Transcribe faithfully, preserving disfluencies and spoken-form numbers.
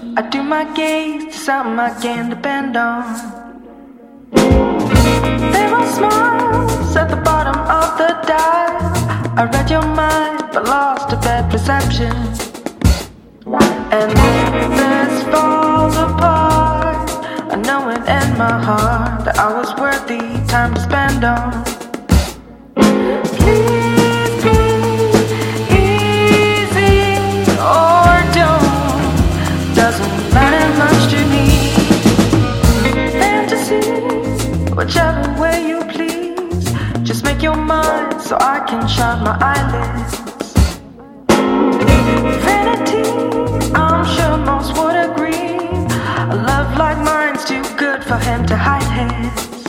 I do my gaze to something I can depend on. There are smiles at the bottom of the dial. I read your mind but lost a bad perception. And if this falls apart, I know it in my heart that I was worthy time to spend on. Please be easy or don't. Doesn't matter much to me. Fantasy, whichever way you please. Just make your mind so I can shut my eyelids. Vanity, I'm sure most would agree. A love like mine's too good for him to hide his.